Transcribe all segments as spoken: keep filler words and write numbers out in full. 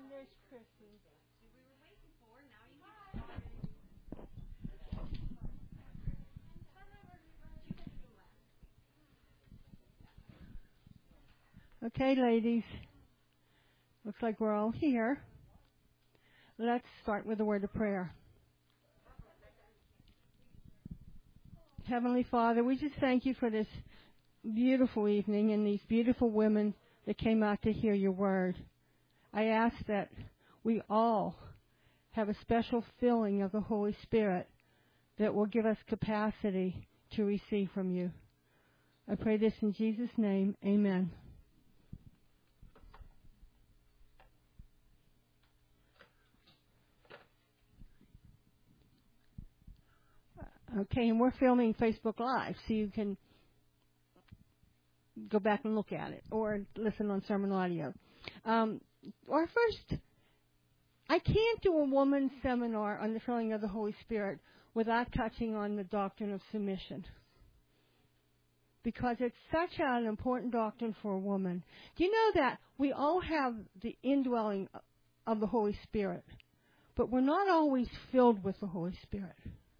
there's Kristen. Okay, ladies. Looks like we're all here. Let's start with a word of prayer. Heavenly Father, we just thank you for this beautiful evening and these beautiful women that came out to hear your word. I ask that we all have a special filling of the Holy Spirit that will give us capacity to receive from you. I pray this in Jesus' name. Amen. Okay, and we're filming Facebook Live, so you can go back and look at it or listen on sermon audio. Um, our first, I can't do a woman's seminar on the filling of the Holy Spirit without touching on the doctrine of submission, because it's such an important doctrine for a woman. Do you know that we all have the indwelling of the Holy Spirit, but we're not always filled with the Holy Spirit?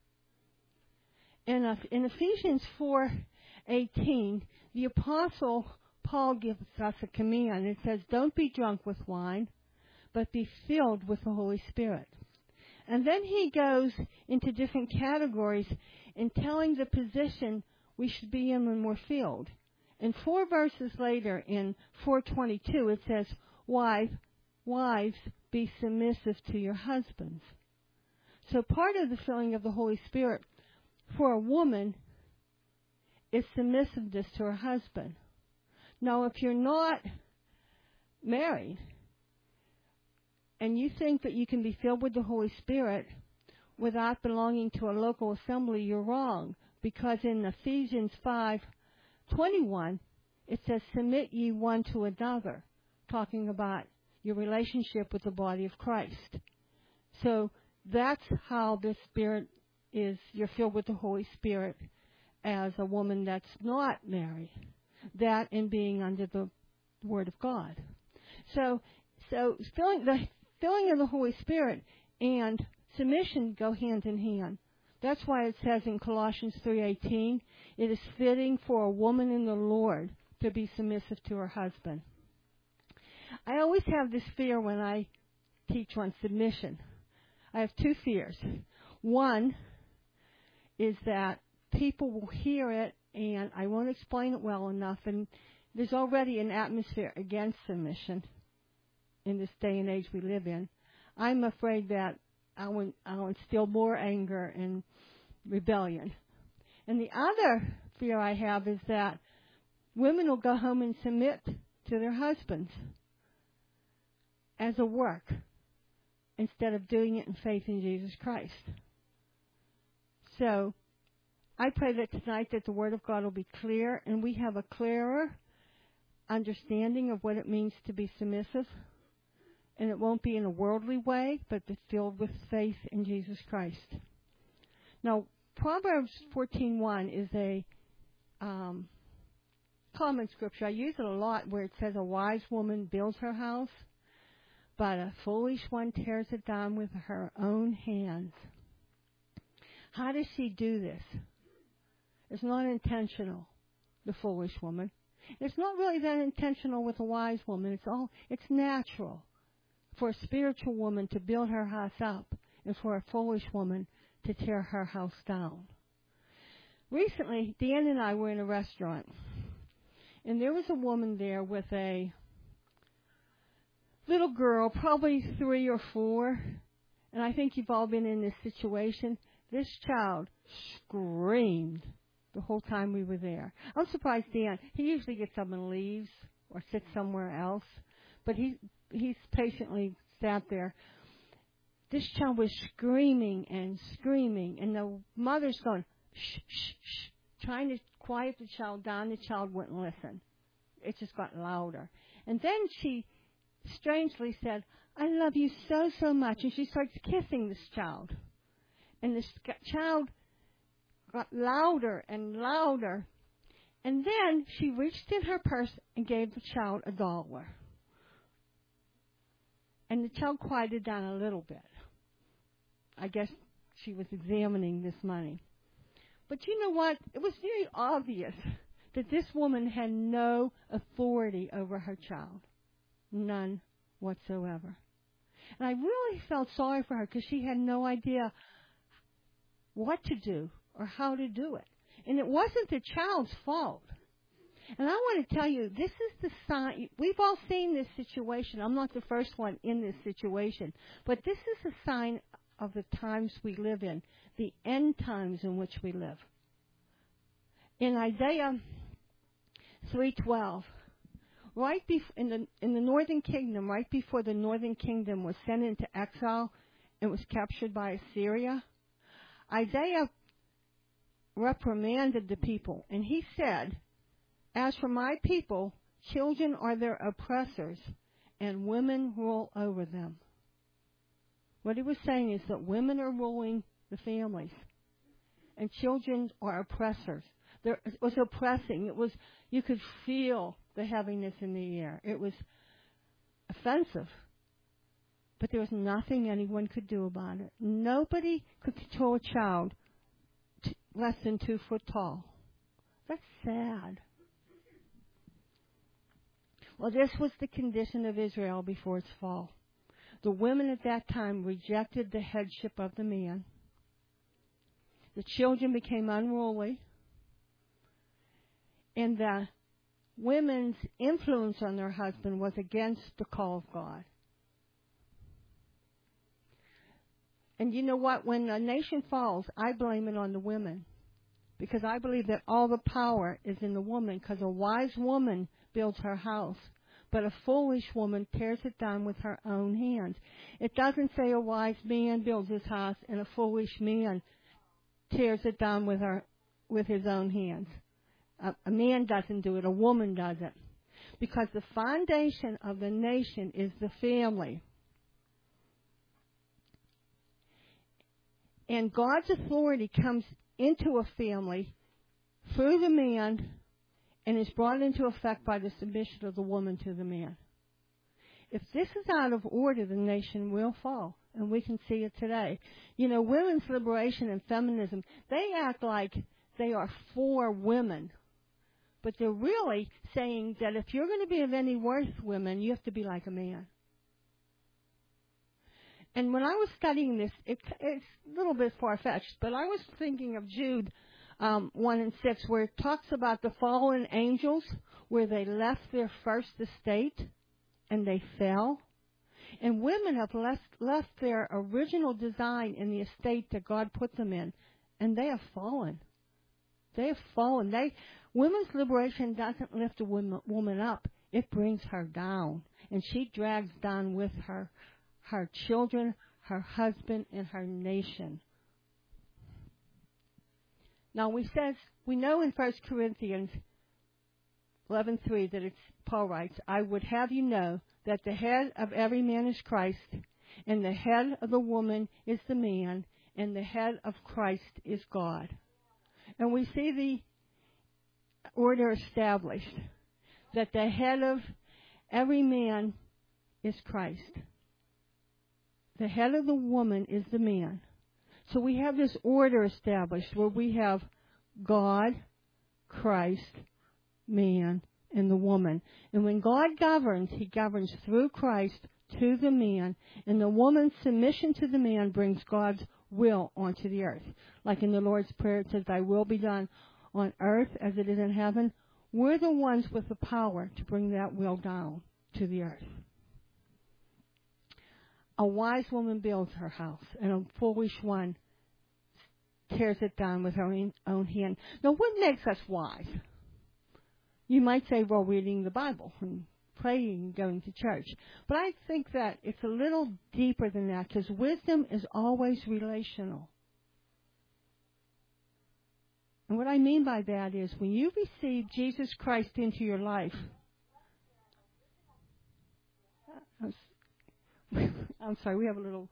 In, in Ephesians four eighteen, the Apostle Paul gives us a command. It says, don't be drunk with wine, but be filled with the Holy Spirit. And then he goes into different categories in telling the position we should be in when we're filled. And four verses later, in four twenty-two, it says, Wives, wives, be submissive to your husbands. So part of the filling of the Holy Spirit for a woman is submissiveness to her husband. Now, if you're not married and you think that you can be filled with the Holy Spirit without belonging to a local assembly, you're wrong. Because in Ephesians five twenty-one, it says, submit ye one to another, talking about your relationship with the body of Christ. So that's how the Spirit is, you're filled with the Holy Spirit as a woman that's not married. That and being under the Word of God. So, so filling, the filling of the Holy Spirit and submission go hand in hand. That's why it says in Colossians three eighteen, it is fitting for a woman in the Lord to be submissive to her husband. I always have this fear when I teach on submission. I have two fears. One is that people will hear it and I won't explain it well enough, and there's already an atmosphere against submission in this day and age we live in. I'm afraid that I'll, I'll instill more anger and rebellion. And the other fear I have is that women will go home and submit to their husbands as a work instead of doing it in faith in Jesus Christ. So I pray that tonight that the Word of God will be clear and we have a clearer understanding of what it means to be submissive. And it won't be in a worldly way, but be filled with faith in Jesus Christ. Now, Proverbs fourteen one is a um, common scripture. I use it a lot where it says a wise woman builds her house, but a foolish one tears it down with her own hands. How does she do this? It's not intentional, the foolish woman. It's not really that intentional with a wise woman. It's all, it's natural for a spiritual woman to build her house up and for a foolish woman to tear her house down. Recently, Dan and I were in a restaurant, and there was a woman there with a little girl, probably three or four, and I think you've all been in this situation. This child screamed the whole time we were there. I'm surprised Dan, he usually gets up and leaves or sits somewhere else, but he he's patiently sat there. This child was screaming and screaming, and the mother's going, shh, shh, shh, trying to quiet the child down. The child wouldn't listen. It just got louder. And then she strangely said, I love you so, so much. And she starts kissing this child. And this child got louder and louder. And then she reached in her purse and gave the child a dollar. And And the child quieted down a little bit. I guess she was examining this money. But you know what? It was very obvious that this woman had no authority over her child. None whatsoever. And I really felt sorry for her because she had no idea what to do or how to do it. And it wasn't the child's fault. And I want to tell you, this is the sign. We've all seen this situation. I'm not the first one in this situation. But this is a sign of the times we live in, the end times in which we live. In Isaiah three twelve, right bef- in the in the northern kingdom, right before the northern kingdom was sent into exile and was captured by Assyria, Isaiah reprimanded the people, and he said, "As for my people, children are their oppressors, and women rule over them." What he was saying is that women are ruling the families, and children are oppressors. There, it was oppressing. It was, you could feel the heaviness in the air. It was offensive. But there was nothing anyone could do about it. Nobody could control a child t- less than two foot tall. That's sad. Well, this was the condition of Israel before its fall. The women at that time rejected the headship of the man. The children became unruly. And the women's influence on their husband was against the call of God. And you know what? When a nation falls, I blame it on the women. Because I believe that all the power is in the woman. Because a wise woman builds her house. But a foolish woman tears it down with her own hands. It doesn't say a wise man builds his house and a foolish man tears it down with her, with his own hands. A, a man doesn't do it, a woman does it. Because the foundation of the nation is the family. And God's authority comes into a family through the man and is brought into effect by the submission of the woman to the man. If this is out of order, the nation will fall. And we can see it today. You know, women's liberation and feminism, they act like they are for women. But they're really saying that if you're going to be of any worth, women, you have to be like a man. And when I was studying this, it, it's a little bit far-fetched, but I was thinking of Jude um, one and six, where it talks about the fallen angels, where they left their first estate and they fell. And women have left, left their original design in the estate that God put them in, and they have fallen. They have fallen. They, women's liberation doesn't lift a woman, woman up. It brings her down. And she drags down with her her children, her husband, and her nation. Now, we says we know in First Corinthians eleven three that it's Paul writes, "I would have you know that the head of every man is Christ, and the head of the woman is the man, and the head of Christ is God." And we see the order established, that the head of every man is Christ. The head of the woman is the man. So we have this order established where we have God, Christ, man, and the woman. And when God governs, He governs through Christ to the man, and the woman's submission to the man brings God's will onto the earth. Like in the Lord's Prayer, it says, "Thy will be done on earth as it is in heaven." We're the ones with the power to bring that will down to the earth. A wise woman builds her house, and a foolish one tears it down with her own, own hand. Now, what makes us wise? You might say, well, reading the Bible and praying and going to church. But I think that it's a little deeper than that, because wisdom is always relational. And what I mean by that is when you receive Jesus Christ into your life, I'm sorry, we have a little...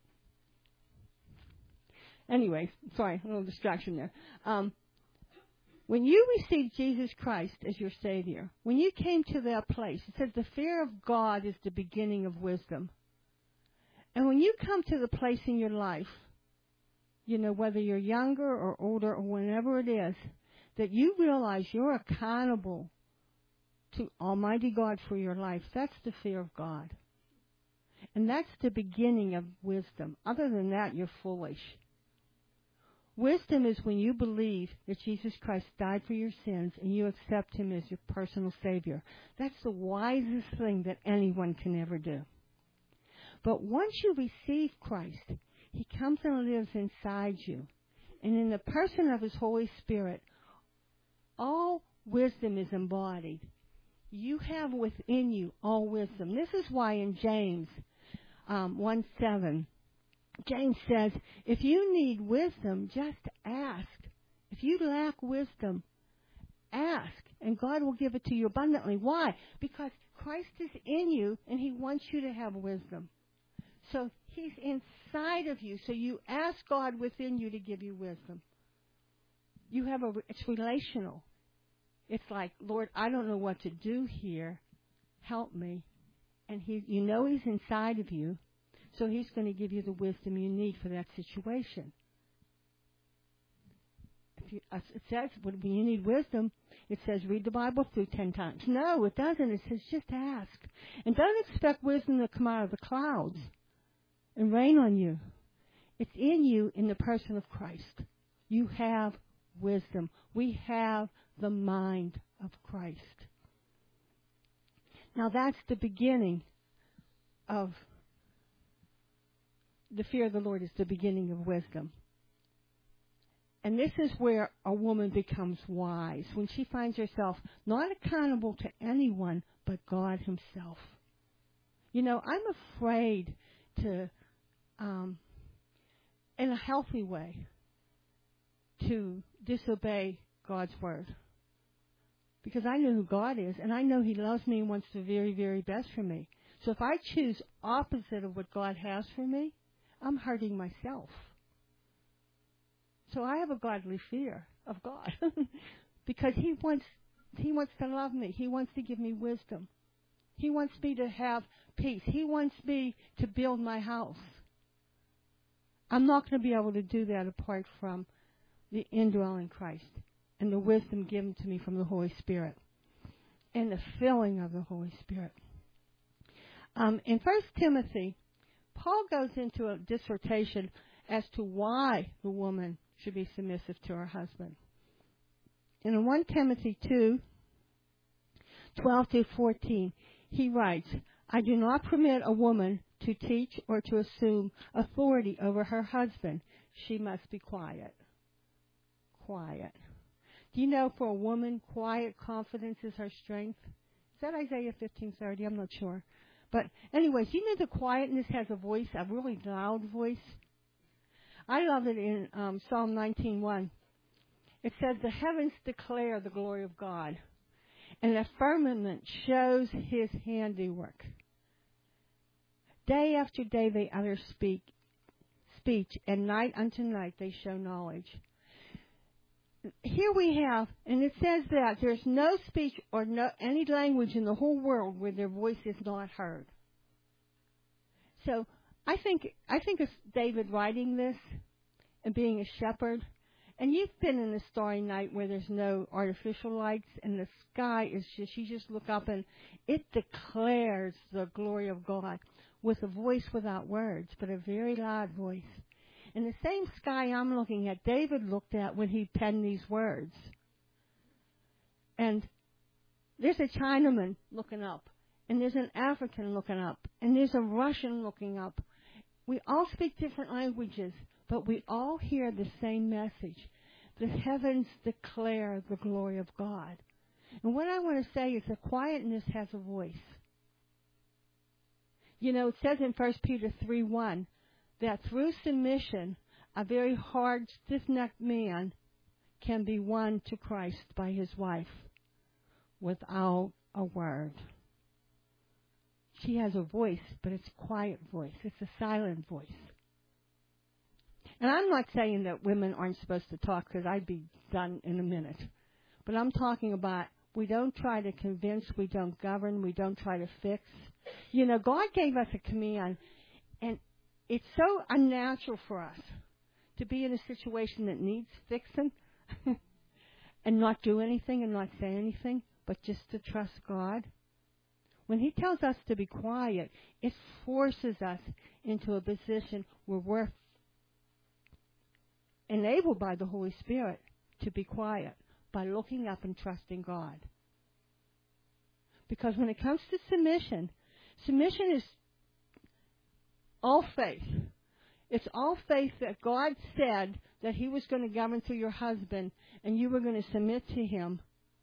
Anyway, sorry, a little distraction there. Um, when you received Jesus Christ as your Savior, when you came to that place, it says the fear of God is the beginning of wisdom. And when you come to the place in your life, you know, whether you're younger or older or whenever it is, that you realize you're accountable to Almighty God for your life, that's the fear of God. And that's the beginning of wisdom. Other than that, you're foolish. Wisdom is when you believe that Jesus Christ died for your sins and you accept Him as your personal Savior. That's the wisest thing that anyone can ever do. But once you receive Christ, He comes and lives inside you. And in the person of His Holy Spirit, all wisdom is embodied. You have within you all wisdom. This is why in James um, one seven, James says, if you need wisdom, just ask. If you lack wisdom, ask, and God will give it to you abundantly. Why? Because Christ is in you, and He wants you to have wisdom. So He's inside of you, so you ask God within you to give you wisdom. You have a, it's relational. It's like, Lord, I don't know what to do here. Help me. And he, you know He's inside of you, so He's going to give you the wisdom you need for that situation. If you, uh, it says, when you need wisdom, it says read the Bible through ten times. No, it doesn't. It says just ask. And don't expect wisdom to come out of the clouds and rain on you. It's in you in the person of Christ. You have wisdom. We have the mind of Christ. Now that's the beginning of the fear of the Lord is the beginning of wisdom. And this is where a woman becomes wise, when she finds herself not accountable to anyone but God Himself. You know, I'm afraid to, um, in a healthy way, to disobey God's word. Because I know who God is, and I know He loves me and wants the very, very best for me. So if I choose opposite of what God has for me, I'm hurting myself. So I have a godly fear of God. Because He wants, He wants to love me. He wants to give me wisdom. He wants me to have peace. He wants me to build my house. I'm not going to be able to do that apart from the indwelling Christ and the wisdom given to me from the Holy Spirit and the filling of the Holy Spirit. Um, in First Timothy, Paul goes into a dissertation as to why the woman should be submissive to her husband. And in First Timothy two, twelve to fourteen, he writes, I do not permit a woman to teach or to assume authority over her husband. She must be quiet. Quiet. Do you know for a woman, quiet confidence is her strength? Is that Isaiah fifteen thirty? I'm not sure. But anyways, you know the quietness has a voice, a really loud voice. I love it in um, Psalm nineteen one. It says, the heavens declare the glory of God, and the firmament shows His handiwork. Day after day they utter speak, speech, and night unto night they show knowledge. Here we have, and it says that there's no speech or no any language in the whole world where their voice is not heard. So I think I think it's David writing this and being a shepherd. And you've been in a starry night where there's no artificial lights and the sky is just, you just look up and it declares the glory of God with a voice without words, but a very loud voice. And the same sky I'm looking at, David looked at when he penned these words. And there's a Chinaman looking up, and there's an African looking up, and there's a Russian looking up. We all speak different languages, but we all hear the same message. The heavens declare the glory of God. And what I want to say is that quietness has a voice. You know, it says in First Peter three one, that through submission, a very hard, stiff-necked man can be won to Christ by his wife without a word. She has a voice, but it's a quiet voice. It's a silent voice. And I'm not saying that women aren't supposed to talk, because I'd be done in a minute. But I'm talking about we don't try to convince, we don't govern, we don't try to fix. You know, God gave us a command, and it's so unnatural for us to be in a situation that needs fixing and not do anything and not say anything, but just to trust God. When He tells us to be quiet, it forces us into a position where we're enabled by the Holy Spirit to be quiet by looking up and trusting God. Because when it comes to submission, submission is all faith. It's all faith that God said that He was going to govern through your husband and you were going to submit to Him.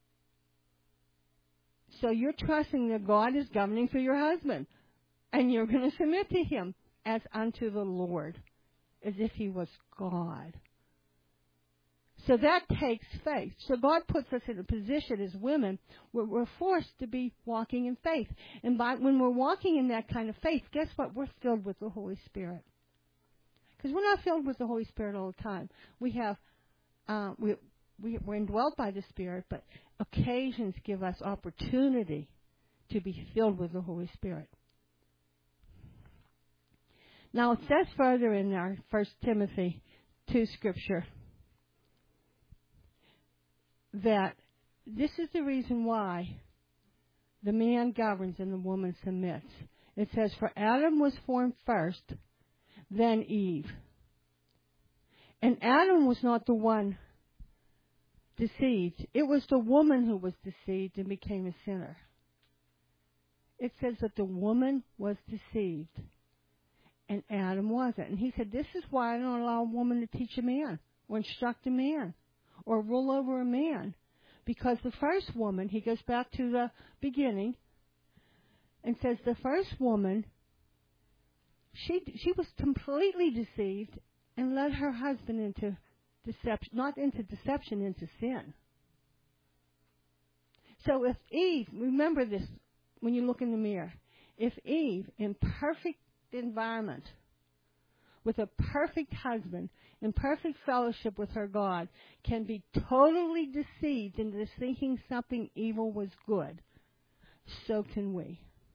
So you're trusting that God is governing through your husband and you're going to submit to Him as unto the Lord, as if He was God. So that takes faith. So God puts us in a position as women where we're forced to be walking in faith. And by, when we're walking in that kind of faith, guess what? We're filled with the Holy Spirit. Because we're not filled with the Holy Spirit all the time. We have, uh, we, we, we're indwelt by the Spirit, but occasions give us opportunity to be filled with the Holy Spirit. Now it says further in our First Timothy two scripture that this is the reason why the man governs and the woman submits. It says, for Adam was formed first, then Eve. And Adam was not the one deceived. It was the woman who was deceived and became a sinner. It says that the woman was deceived and Adam wasn't. And he said, this is why I don't allow a woman to teach a man or instruct a man or rule over a man. Because the first woman, he goes back to the beginning and says the first woman, she she was completely deceived and led her husband into deception, not into deception, into sin. So if Eve, remember this when you look in the mirror, if Eve, in perfect environment, with a perfect husband, in perfect fellowship with her God, can be totally deceived into thinking something evil was good, so can we.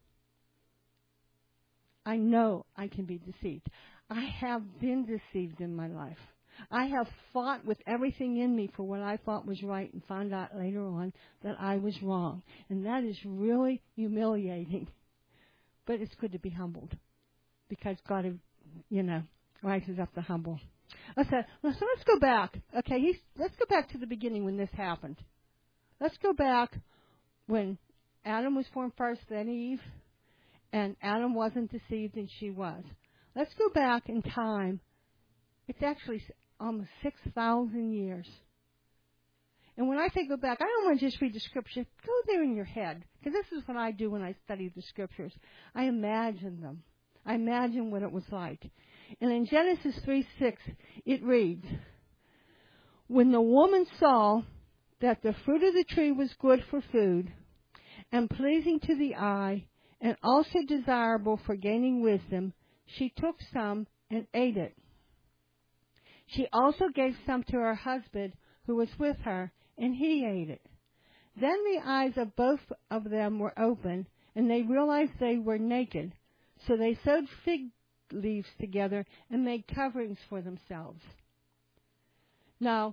I know I can be deceived. I have been deceived in my life. I have fought with everything in me for what I thought was right and found out later on that I was wrong. And that is really humiliating. But it's good to be humbled because God, you know, rises up the humble. I said, well, so let's go back. Okay, he's, let's go back to the beginning when this happened. Let's go back when Adam was formed first, then Eve, and Adam wasn't deceived and she was. Let's go back in time. It's actually almost six thousand years. And when I say go back, I don't want to just read the scripture. Go there in your head, because this is what I do when I study the scriptures. I imagine them. I imagine what it was like. And in Genesis three six, it reads, when the woman saw that the fruit of the tree was good for food and pleasing to the eye and also desirable for gaining wisdom, she took some and ate it. She also gave some to her husband who was with her, and he ate it. Then the eyes of both of them were opened, and they realized they were naked. So they sewed fig leaves together and made coverings for themselves. Now,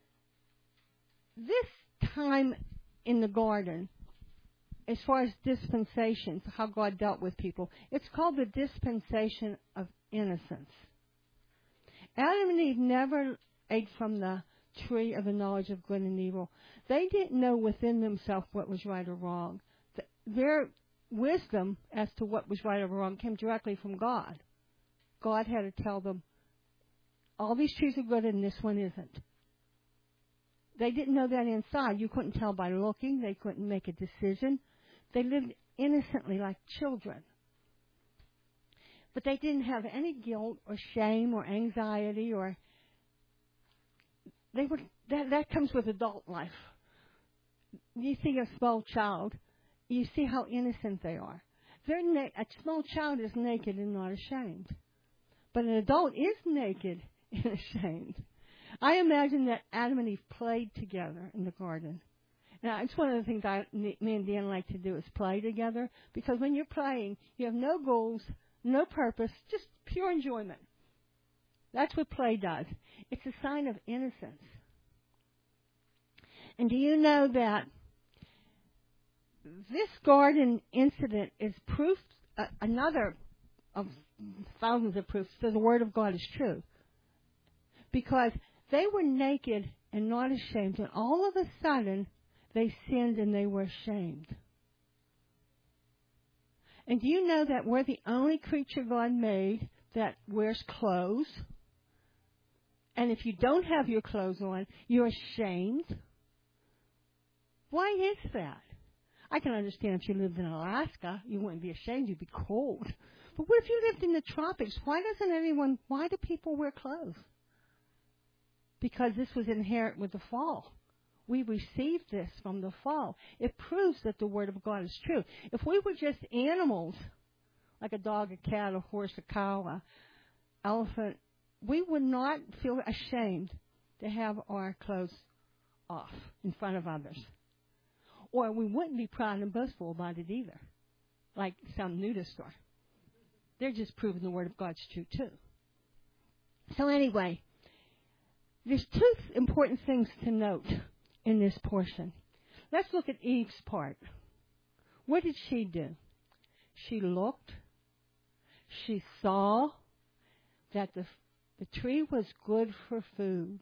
this time in the garden, as far as dispensations, how God dealt with people, it's called the dispensation of innocence. Adam and Eve never ate from the tree of the knowledge of good and evil. They didn't know within themselves what was right or wrong. Their wisdom as to what was right or wrong came directly from God. God had to tell them, all these trees are good and this one isn't. They didn't know that inside. You couldn't tell by looking. They couldn't make a decision. They lived innocently like children. But they didn't have any guilt or shame or anxiety or they were that that comes with adult life. You see a small child, you see how innocent they are. They're na- a small child is naked and not ashamed. But an adult is naked and ashamed. I imagine that Adam and Eve played together in the garden. Now, it's one of the things I, me and Dan like to do is play together. Because when you're playing, you have no goals, no purpose, just pure enjoyment. That's what play does. It's a sign of innocence. And do you know that this garden incident is proof, uh, another of thousands of proofs that the Word of God is true? Because they were naked and not ashamed, and all of a sudden they sinned and they were ashamed. And do you know that we're the only creature God made that wears clothes? And if you don't have your clothes on, you're ashamed? Why is that? I can understand if you lived in Alaska, you wouldn't be ashamed, you'd be cold. But what if you lived in the tropics? Why doesn't anyone, why do people wear clothes? Because this was inherent with the fall. We received this from the fall. It proves that the Word of God is true. If we were just animals, like a dog, a cat, a horse, a cow, an elephant, we would not feel ashamed to have our clothes off in front of others. Or we wouldn't be proud and boastful about it either, like some nudist are. They're just proving the Word of God's true too. So anyway, there's two important things to note in this portion. Let's look at Eve's part. What did she do? She looked. She saw that the, the tree was good for food.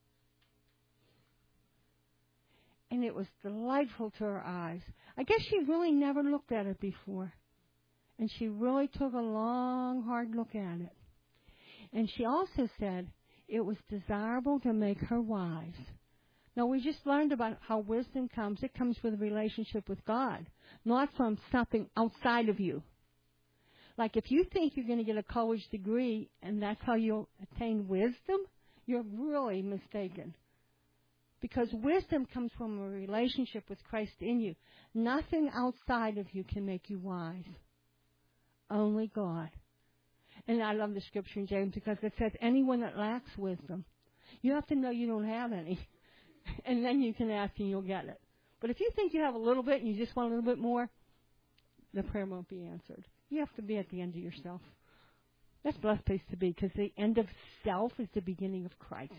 And it was delightful to her eyes. I guess she really never looked at it before. And she really took a long, hard look at it. And she also said it was desirable to make her wise. Now, we just learned about how wisdom comes. It comes with a relationship with God, not from something outside of you. Like if you think you're going to get a college degree and that's how you'll attain wisdom, you're really mistaken. Because wisdom comes from a relationship with Christ in you. Nothing outside of you can make you wise. Only God. And I love the scripture in James because it says anyone that lacks wisdom, you have to know you don't have any. And then you can ask and you'll get it. But if you think you have a little bit and you just want a little bit more, the prayer won't be answered. You have to be at the end of yourself. That's a blessed place to be because the end of self is the beginning of Christ.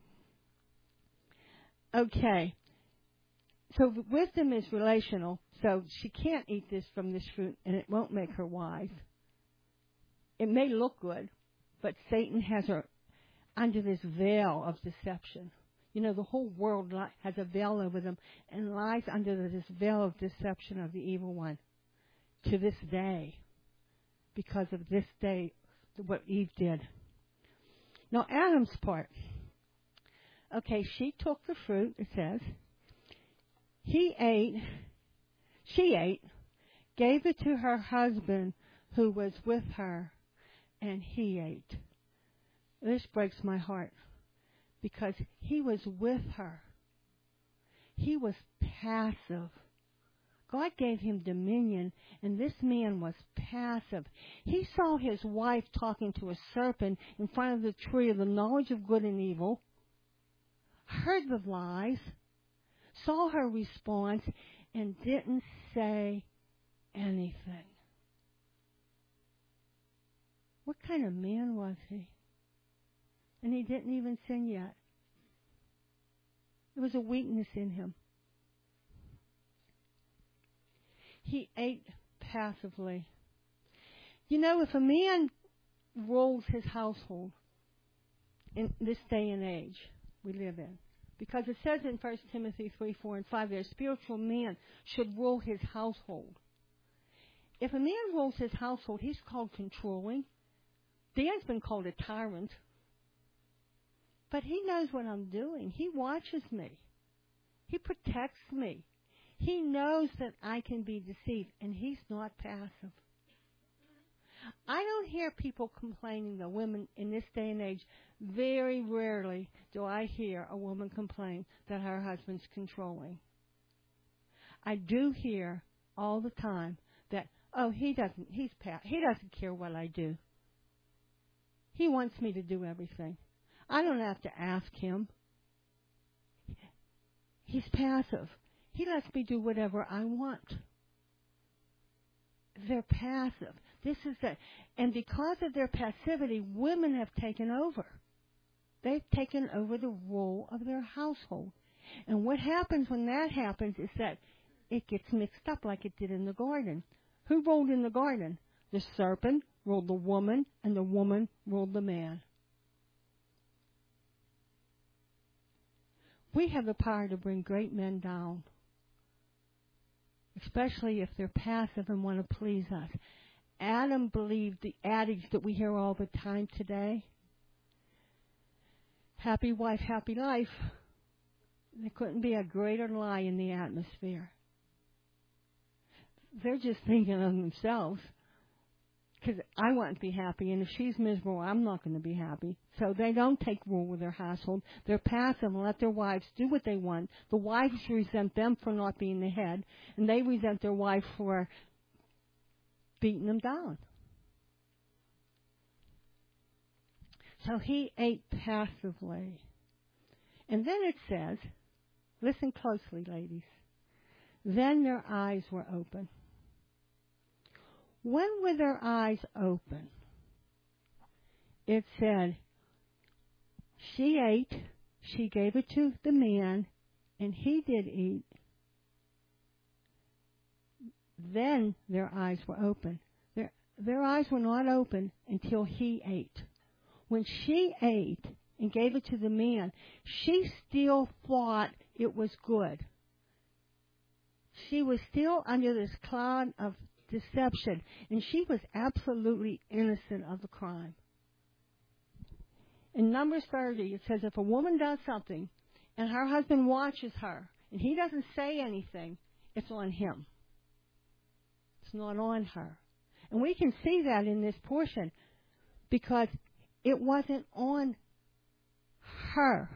Okay. So wisdom is relational, so she can't eat this from this fruit and it won't make her wise. It may look good, but Satan has her under this veil of deception. You know, the whole world has a veil over them and lies under this veil of deception of the evil one to this day because of this day, what Eve did. Now, Adam's part. Okay, she took the fruit, it says. He ate, she ate, gave it to her husband who was with her, and he ate. This breaks my heart because he was with her. He was passive. God gave him dominion, and this man was passive. He saw his wife talking to a serpent in front of the tree of the knowledge of good and evil, heard the lies, saw her response, and didn't say anything. What kind of man was he? And he didn't even sin yet. There was a weakness in him. He ate passively. You know, if a man rules his household in this day and age we live in, because it says in First Timothy three, four, and five, that a spiritual man should rule his household. If a man rules his household, he's called controlling. Dan's been called a tyrant. But he knows what I'm doing. He watches me. He protects me. He knows that I can be deceived, and he's not passive. I don't hear people complaining, the women in this day and age. Very rarely do I hear a woman complain that her husband's controlling. I do hear all the time that, oh, he doesn't, he's pa- he doesn't care what I do. He wants me to do everything. I don't have to ask him. He's passive. He lets me do whatever I want. They're passive. This is the, and because of their passivity, women have taken over. They've taken over the role of their household. And what happens when that happens is that it gets mixed up like it did in the garden. Who ruled in the garden? The serpent ruled the woman, and the woman ruled the man. We have the power to bring great men down, especially if they're passive and want to please us. Adam believed the adage that we hear all the time today. Happy wife, happy life. There couldn't be a greater lie in the atmosphere. They're just thinking of themselves. Because I want to be happy, and if she's miserable, I'm not going to be happy. So they don't take rule with their household. They're passive and let their wives do what they want. The wives resent them for not being the head, and they resent their wife for beating them down. So he ate passively. And then it says, listen closely, ladies. Then their eyes were open. When were their eyes open? It said, she ate, she gave it to the man, and he did eat. Then their eyes were open. Their, their eyes were not open until he ate. When she ate and gave it to the man, she still thought it was good. She was still under this cloud of deception, and she was absolutely innocent of the crime. In Numbers thirty, it says if a woman does something and her husband watches her and he doesn't say anything, it's on him. It's not on her. And we can see that in this portion because it wasn't on her.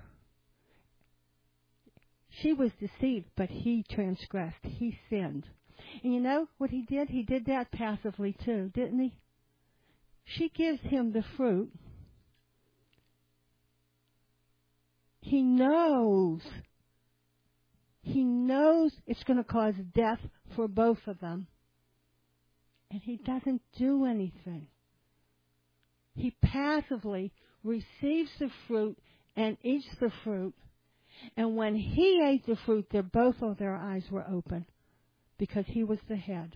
She was deceived, but he transgressed. He sinned. And you know what he did? He did that passively too, didn't he? She gives him the fruit. He knows. He knows it's going to cause death for both of them. And he doesn't do anything. He passively receives the fruit and eats the fruit. And when he ate the fruit, their both of their eyes were open because he was the head.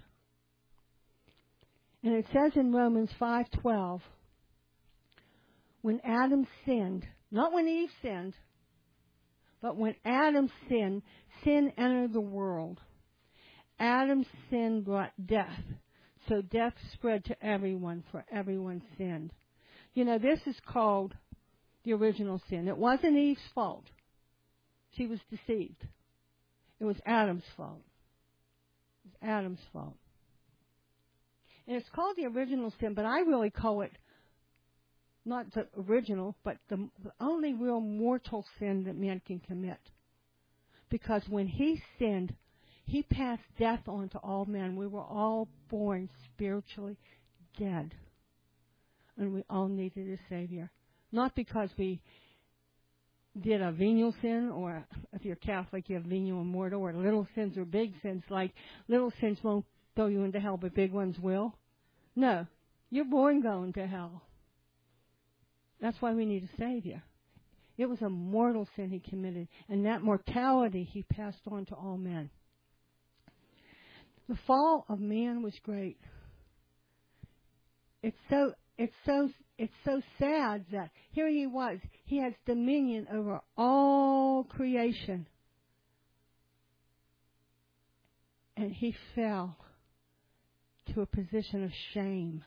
And it says in Romans five twelve, when Adam sinned, not when Eve sinned, but when Adam sinned, sin entered the world. Adam's sin brought death. So death spread to everyone, for everyone sinned. You know, this is called the original sin. It wasn't Eve's fault. She was deceived. It was Adam's fault. It was Adam's fault. And it's called the original sin, but I really call it not the original, but the, the only real mortal sin that man can commit. Because when he sinned, he passed death on to all men. We were all born spiritually dead. And we all needed a Savior. Not because we did a venial sin, or if you're Catholic, you have venial and mortal, or little sins or big sins. Like, little sins won't throw you into hell, but big ones will. No, you're born going to hell. That's why we need a Savior. It was a mortal sin he committed, and that mortality he passed on to all men. The fall of man was great. It's so, it's so, it's so sad that here he was. He has dominion over all creation. And he fell to a position of shame.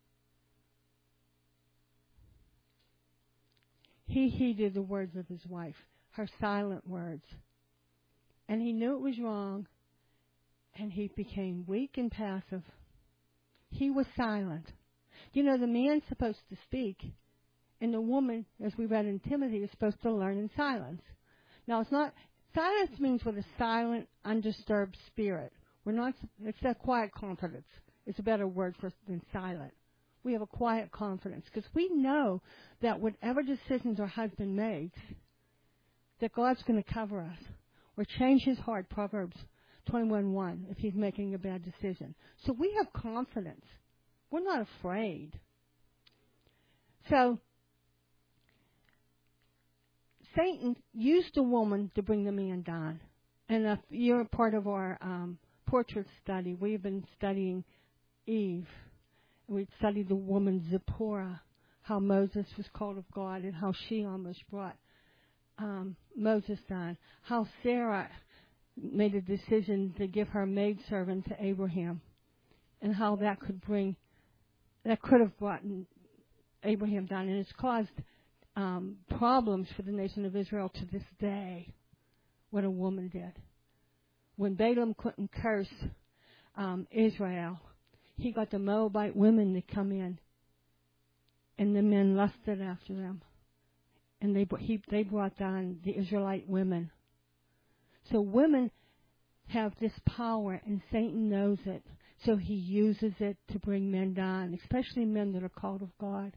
He heeded the words of his wife, her silent words. And he knew it was wrong, and he became weak and passive. He was silent. You know, the man's supposed to speak, and the woman, as we read in Timothy, is supposed to learn in silence. Now, it's not, silence means with a silent, undisturbed spirit. We're not, it's a quiet confidence. It's a better word for than silent. We have a quiet confidence because we know that whatever decisions our husband makes, that God's going to cover us or change his heart, Proverbs twenty-one one, if he's making a bad decision. So we have confidence. We're not afraid. So, Satan used a woman to bring the man down. And if you're a part of our um, portrait study, we've been studying Eve. We studied the woman Zipporah, how Moses was called of God and how she almost brought um, Moses down. How Sarah made a decision to give her maidservant to Abraham, and how that could bring, that could have brought Abraham down, and it's caused um, problems for the nation of Israel to this day. What a woman did. When Balaam couldn't curse um, Israel, he got the Moabite women to come in, and the men lusted after them, and they he, they brought down the Israelite women. So women have this power, and Satan knows it, so he uses it to bring men down, especially men that are called of God.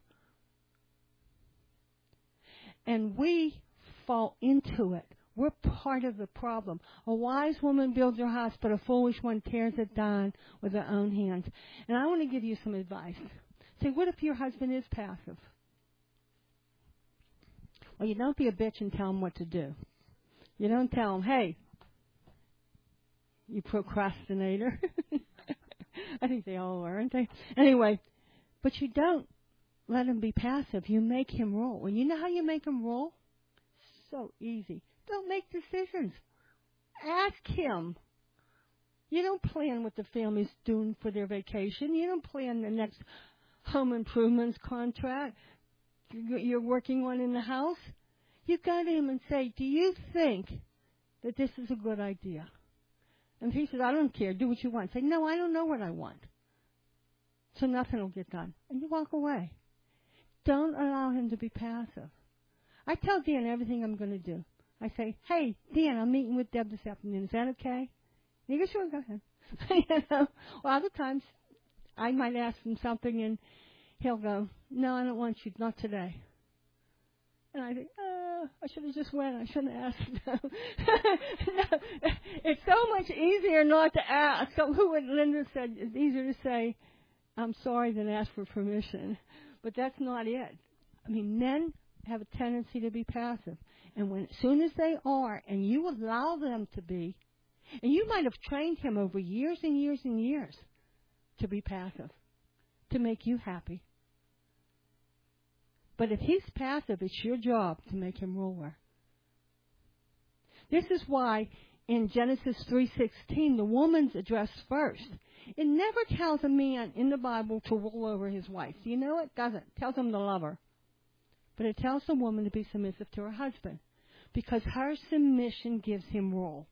And we fall into it. We're part of the problem. A wise woman builds her house, but a foolish one tears it down with her own hands. And I want to give you some advice. Say, what if your husband is passive? Well, you don't be a bitch and tell him what to do. You don't tell him, hey, you procrastinator. I think they all are, aren't they? Anyway, but you don't let him be passive. You make him roll. And you know how you make him roll? So easy. Don't make decisions. Ask him. You don't plan what the family's doing for their vacation. You don't plan the next home improvements contract you're working on in the house. You go to him and say, do you think that this is a good idea? And he says, I don't care. Do what you want. Say, no, I don't know what I want. So nothing will get done. And you walk away. Don't allow him to be passive. I tell Dan everything I'm going to do. I say, hey, Dan, I'm meeting with Deb this afternoon. Is that okay? And he goes, sure, go ahead. you know, well, other times I might ask him something and he'll go, no, I don't want you, not today. And I think, oh, I should have just went. I shouldn't have asked. no, it's so much easier not to ask. So who would, Linda said, it's easier to say, I'm sorry than ask for permission. But that's not it. I mean, men have a tendency to be passive. And when, as soon as they are, and you allow them to be, and you might have trained him over years and years and years to be passive, to make you happy. But if he's passive, it's your job to make him ruler. This is why in Genesis three sixteen, the woman's addressed first. It never tells a man in the Bible to rule over his wife. Do you know it? Doesn't. It tells him to love her. But it tells the woman to be submissive to her husband, because her submission gives him rule.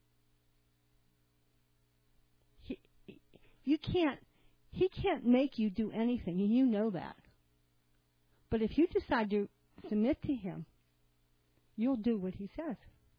He, you can't, he can't make you do anything, and you know that. But if you decide to submit to him, you'll do what he says.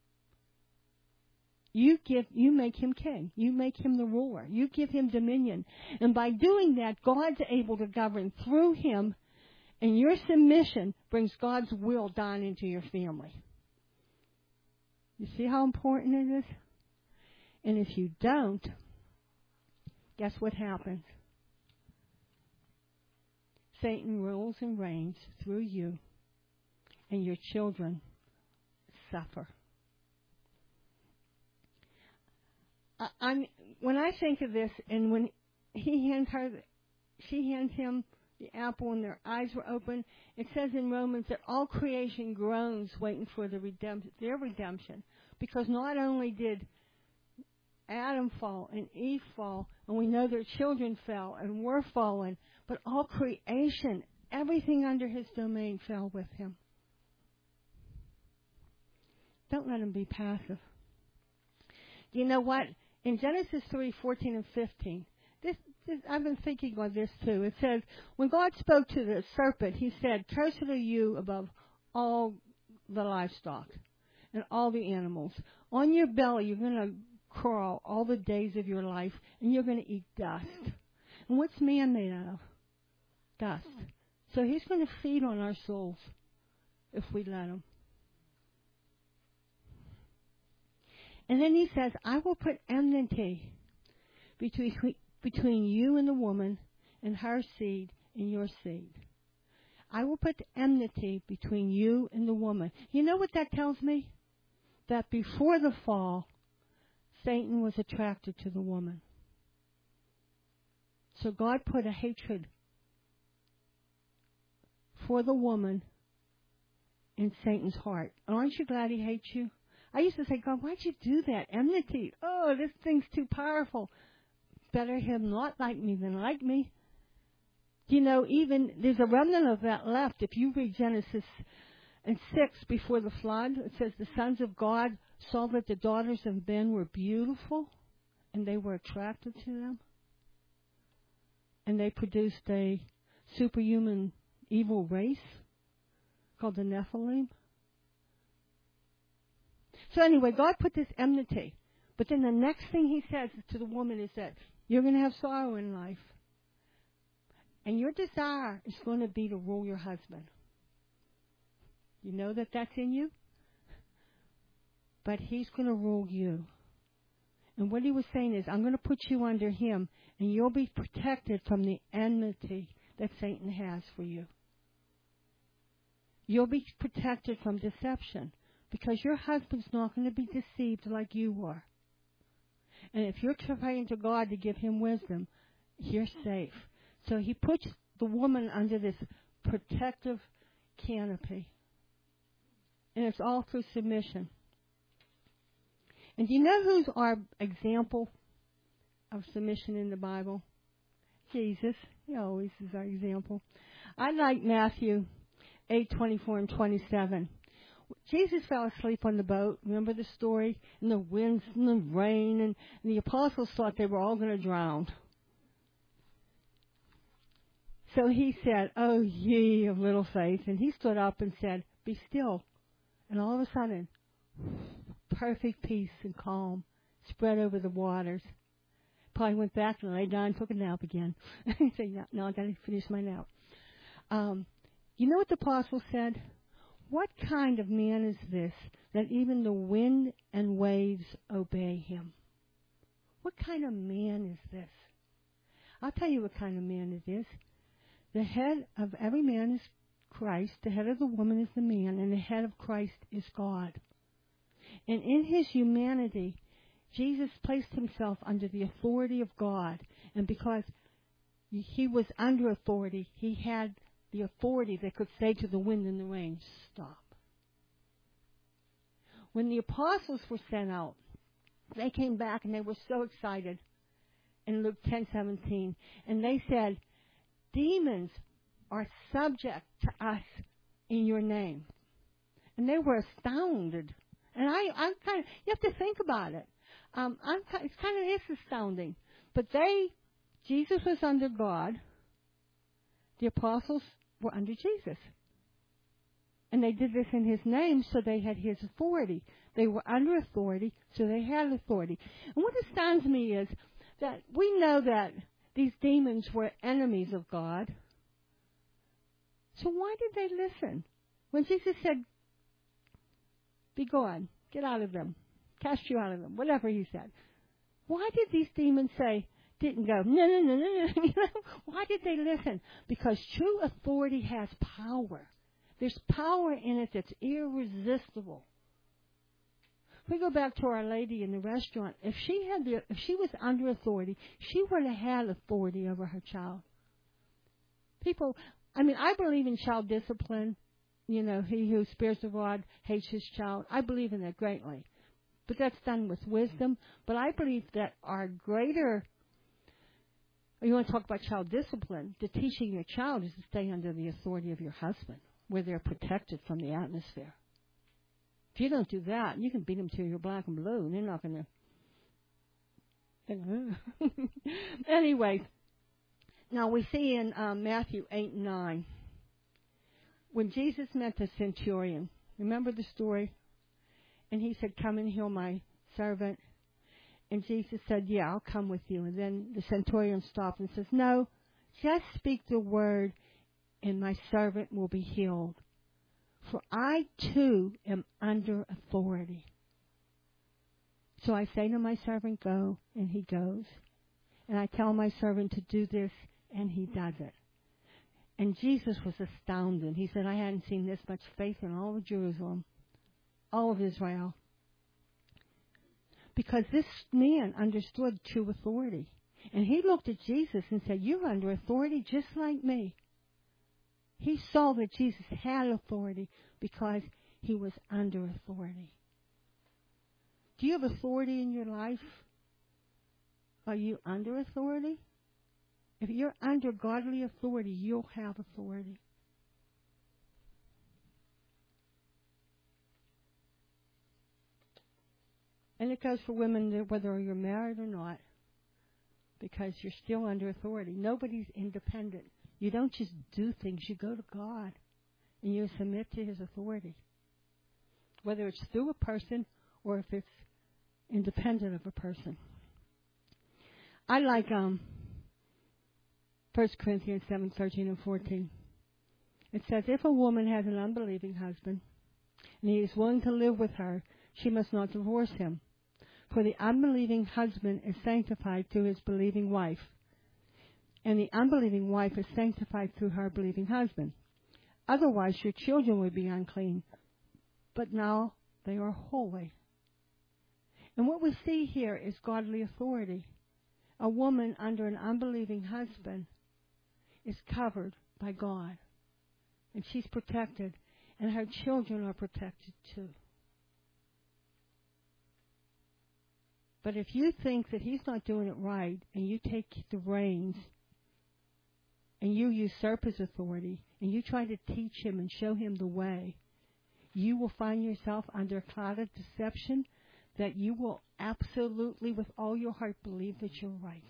You give, you make him king. You make him the ruler. You give him dominion. And by doing that, God's able to govern through him, and your submission brings God's will down into your family. You see how important it is? And if you don't, guess what happens? Satan rules and reigns through you, and your children suffer. I, I'm, when I think of this, and when he hands her, she hands him the apple, and their eyes were open, it says in Romans that all creation groans waiting for the redemption, their redemption. Because not only did Adam fall and Eve fall, and we know their children fell and were fallen, but all creation, everything under his domain fell with him. Don't let him be passive. You know what? In Genesis three fourteen and fifteen, this, this, I've been thinking on this too. It says, when God spoke to the serpent, he said, cursed are you above all the livestock and all the animals. On your belly, you're going to crawl all the days of your life, and you're going to eat dust. And what's man made out of? Dust. So he's going to feed on our souls if we let him. And then he says, I will put enmity between, between you and the woman, and her seed and your seed. I will put enmity between you and the woman. You know what that tells me? That before the fall, Satan was attracted to the woman. So God put a hatred for the woman in Satan's heart. Aren't you glad he hates you? I used to say, God, why'd you do that? Enmity. Oh, this thing's too powerful. Better him not like me than like me. You know, even there's a remnant of that left. If you read Genesis and six before the flood, it says the sons of God saw that the daughters of men were beautiful, and they were attracted to them, and they produced a superhuman evil race called the Nephilim. So anyway, God put this enmity, but then the next thing He says to the woman is that you're going to have sorrow in life, and your desire is going to be to rule your husband. You know that that's in you? But he's going to rule you. And what he was saying is, I'm going to put you under him, and you'll be protected from the enmity that Satan has for you. You'll be protected from deception, because your husband's not going to be deceived like you were. And if you're praying to God to give him wisdom, you're safe. So he puts the woman under this protective canopy. And it's all through submission. And do you know who's our example of submission in the Bible? Jesus. He always is our example. I like Matthew eight twenty-four and twenty-seven. Jesus fell asleep on the boat. Remember the story? And the winds and the rain. And, and the apostles thought they were all going to drown. So he said, "Oh, ye of little faith." And he stood up and said, "Be still." And all of a sudden, perfect peace and calm spread over the waters. Probably went back and lay down and took a nap again. He said, no, no, I got to finish my nap. Um, you know what the apostle said? What kind of man is this that even the wind and waves obey him? What kind of man is this? I'll tell you what kind of man it is. The head of every man is Christ, the head of the woman is the man, and the head of Christ is God. And in his humanity, Jesus placed himself under the authority of God. And because he was under authority, he had the authority that could say to the wind and the rain, stop. When the apostles were sent out, they came back and they were so excited in Luke ten seventeen. And they said, demons are subject to us in your name. And they were astounded. And I, I'm kind of, you have to think about it. Um, I'm, it's kind of is astounding. But they, Jesus was under God. The apostles were under Jesus. And they did this in his name, so they had his authority. They were under authority, so they had authority. And what astounds me is that we know that these demons were enemies of God. So why did they listen? When Jesus said, be gone, get out of them, cast you out of them, whatever he said. Why did these demons say, didn't go, no, no, no, no, no. You know, why did they listen? Because true authority has power. There's power in it that's irresistible. If we go back to Our Lady in the restaurant, if she had the, if she was under authority, she would have had authority over her child. People, I mean, I believe in child discipline. You know, he who spares the rod hates his child. I believe in that greatly. But that's done with wisdom. But I believe that our greater, you want to talk about child discipline, the teaching your child is to stay under the authority of your husband, where they're protected from the atmosphere. If you don't do that, you can beat them till you're black and blue, and they're not going to. Anyway, now we see in um, Matthew eight and nine, when Jesus met the centurion, remember the story? And he said, come and heal my servant. And Jesus said, yeah, I'll come with you. And then the centurion stopped and says, no, just speak the word and my servant will be healed. For I too am under authority. So I say to my servant, go, and he goes. And I tell my servant to do this, and he does it. And Jesus was astounded. He said, I hadn't seen this much faith in all of Jerusalem, all of Israel. Because this man understood true authority. And he looked at Jesus and said, you're under authority just like me. He saw that Jesus had authority because he was under authority. Do you have authority in your life? Are you under authority? If you're under godly authority, you'll have authority. And it goes for women whether you're married or not, because you're still under authority. Nobody's independent. You don't just do things. You go to God and you submit to his authority, whether it's through a person or if it's independent of a person. I like um, First Corinthians seven, thirteen and fourteen. It says, if a woman has an unbelieving husband and he is willing to live with her, she must not divorce him. For the unbelieving husband is sanctified through his believing wife, and the unbelieving wife is sanctified through her believing husband. Otherwise your children would be unclean, but now they are holy. And what we see here is godly authority. A woman under an unbelieving husband is covered by God, and she's protected, and her children are protected too. But if you think that he's not doing it right, and you take the reins, and you usurp his authority, and you try to teach him and show him the way, you will find yourself under a cloud of deception that you will absolutely, with all your heart, believe that you're right.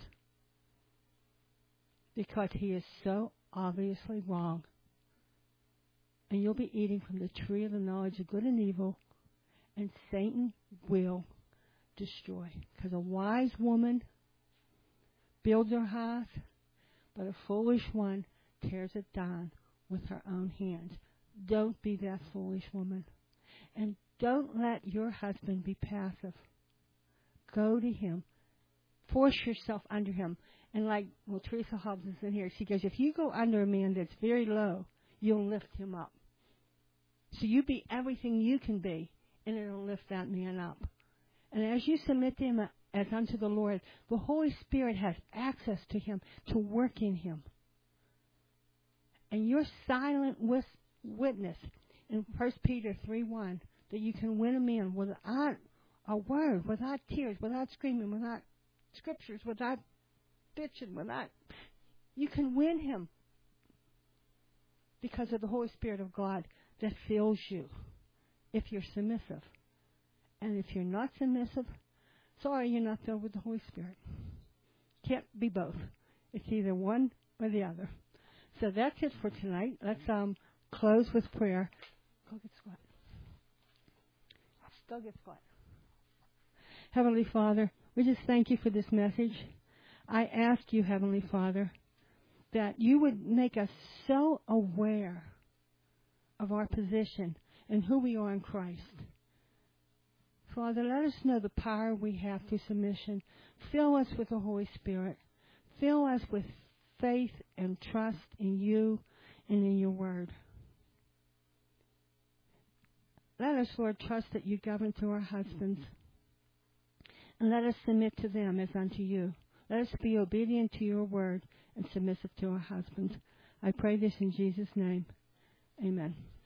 Because he is so obviously wrong. And you'll be eating from the tree of the knowledge of good and evil, and Satan will destroy. Because a wise woman builds her house, but a foolish one tears it down with her own hands. Don't be that foolish woman. And don't let your husband be passive. Go to him. Force yourself under him. And like, well, Teresa Hobbs is in here. She goes, if you go under a man that's very low, you'll lift him up. So you be everything you can be, and it'll lift that man up. And as you submit to him as unto the Lord, the Holy Spirit has access to him to work in him. And your silent witness in First Peter three one, that you can win a man without a word, without tears, without screaming, without scriptures, without bitching, without... You can win him because of the Holy Spirit of God that fills you if you're submissive. And if you're not submissive, sorry, you're not filled with the Holy Spirit. Can't be both. It's either one or the other. So that's it for tonight. Let's um close with prayer. Go get squat. Go get squat. Heavenly Father, we just thank you for this message. I ask you, Heavenly Father, that you would make us so aware of our position and who we are in Christ. Father, let us know the power we have through submission. Fill us with the Holy Spirit. Fill us with faith and trust in you and in your word. Let us, Lord, trust that you govern through our husbands. And let us submit to them as unto you. Let us be obedient to your word and submissive to our husbands. I pray this in Jesus' name. Amen.